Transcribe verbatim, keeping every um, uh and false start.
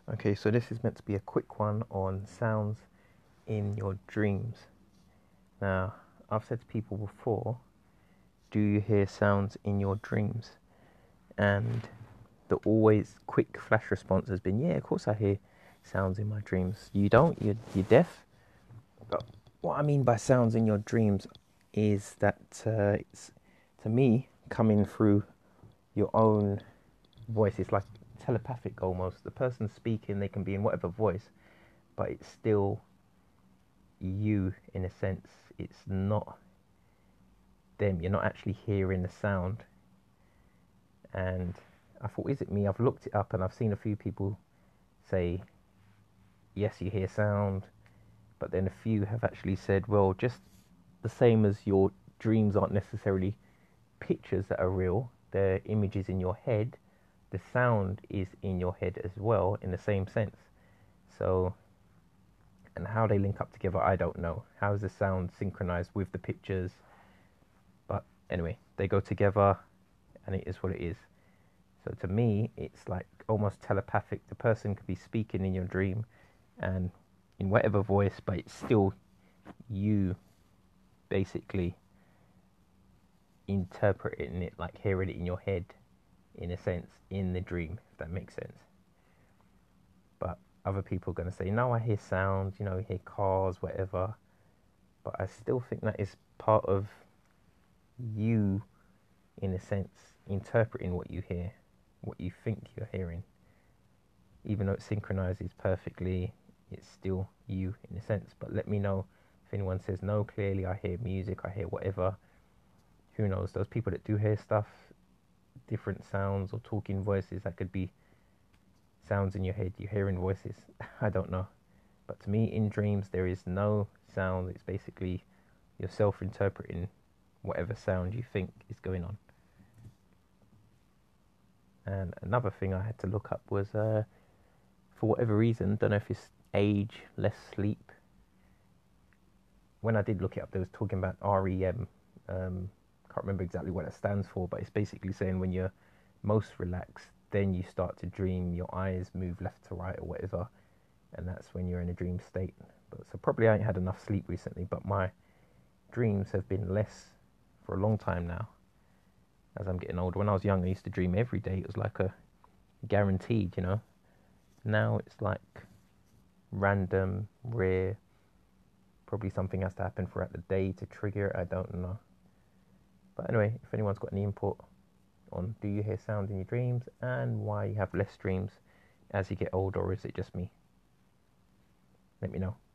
Okay, so this is meant to be a quick one on sounds in your dreams. Now, I've said to people before, do you hear sounds in your dreams? And the always quick flash response has been, yeah, of course I hear sounds in my dreams. You don't? You're, you're deaf? But what I mean by sounds in your dreams is that uh, it's, to me, coming through your own voice. It's like telepathic almost. The person speaking, they can be in whatever voice, but it's still you in a sense. It's not them. You're not actually hearing the sound. And I thought, is it me? I've looked it up and I've seen a few people say, yes, you hear sound. But then a few have actually said, well, just the same as your dreams aren't necessarily pictures that are real, they're images in your head. The sound is in your head as well, in the same sense. So, and how they link up together, I don't know. How is the sound synchronized with the pictures? But anyway, they go together, and it is what it is. So to me, it's like almost telepathic. The person could be speaking in your dream, and in whatever voice, but it's still you, basically interpreting it, like hearing it in your head, in a sense, in the dream, if that makes sense. But other people are going to say, no, I hear sound, you know, I hear cars, whatever. But I still think that is part of you, in a sense, interpreting what you hear, what you think you're hearing. Even though it synchronizes perfectly, it's still you, in a sense. But let me know if anyone says, no, clearly I hear music, I hear whatever. Who knows? Those people that do hear stuff, different sounds or talking voices, that could be sounds in your head, you're hearing voices. I don't know. But to me, in dreams, there is no sound. It's basically yourself interpreting whatever sound you think is going on. And another thing I had to look up was, uh, for whatever reason, don't know if it's age, less sleep. When I did look it up, they was talking about R E M. Um, can't remember exactly what it stands for, but it's basically saying when you're most relaxed, then you start to dream, your eyes move left to right or whatever, and that's when you're in a dream state. But so probably I ain't had enough sleep recently, but my dreams have been less for a long time now as I'm getting older. When I was young, I used to dream every day. It was like a guaranteed, you know. Now it's like random, rare. Probably something has to happen throughout the day to trigger it. I don't know. But anyway, if anyone's got any input on do you hear sound in your dreams and why you have less dreams as you get older, or is it just me? Let me know.